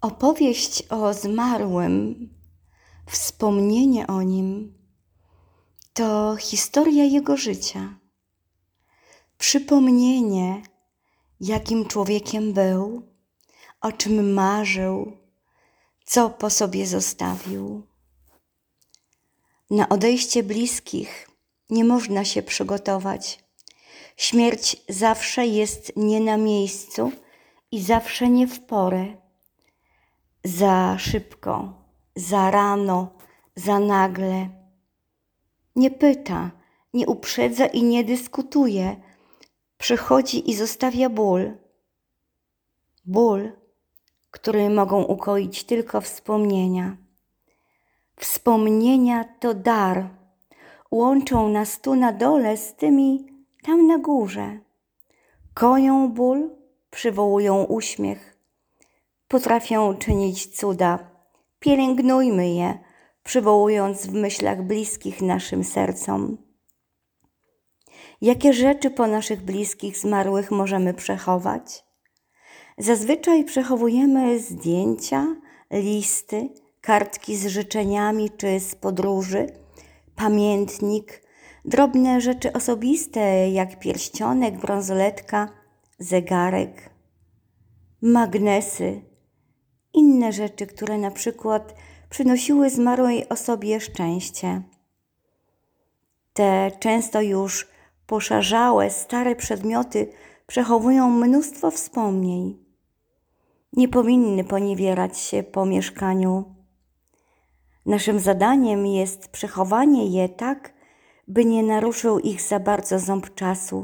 Opowieść o zmarłym, wspomnienie o nim to historia jego życia. Przypomnienie, jakim człowiekiem był, o czym marzył, co po sobie zostawił. Na odejście bliskich nie można się przygotować. Śmierć zawsze jest nie na miejscu i zawsze nie w porę. Za szybko, za rano, za nagle. Nie pyta, nie uprzedza i nie dyskutuje. Przychodzi i zostawia ból. Ból, który mogą ukoić tylko wspomnienia. Wspomnienia to dar. Łączą nas tu na dole z tymi tam na górze. Koją ból, przywołują uśmiech. Potrafią czynić cuda. Pielęgnujmy je, przywołując w myślach bliskich naszym sercom. Jakie rzeczy po naszych bliskich zmarłych możemy przechować? Zazwyczaj przechowujemy zdjęcia, listy, kartki z życzeniami czy z podróży, pamiętnik, drobne rzeczy osobiste jak pierścionek, bransoletka, zegarek, magnesy, inne rzeczy, które na przykład przynosiły zmarłej osobie szczęście. Te często już poszarzałe, stare przedmioty przechowują mnóstwo wspomnień. Nie powinny poniewierać się po mieszkaniu. Naszym zadaniem jest przechowanie je tak, by nie naruszył ich za bardzo ząb czasu.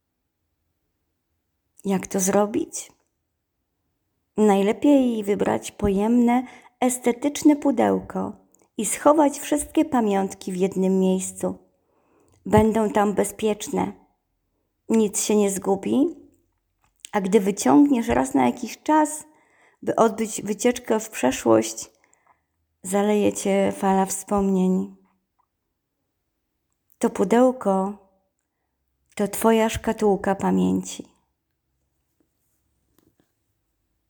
Jak to zrobić? Najlepiej wybrać pojemne, estetyczne pudełko i schować wszystkie pamiątki w jednym miejscu. Będą tam bezpieczne. Nic się nie zgubi, a gdy wyciągniesz raz na jakiś czas, by odbyć wycieczkę w przeszłość, zaleje cię fala wspomnień. To pudełko to twoja szkatułka pamięci.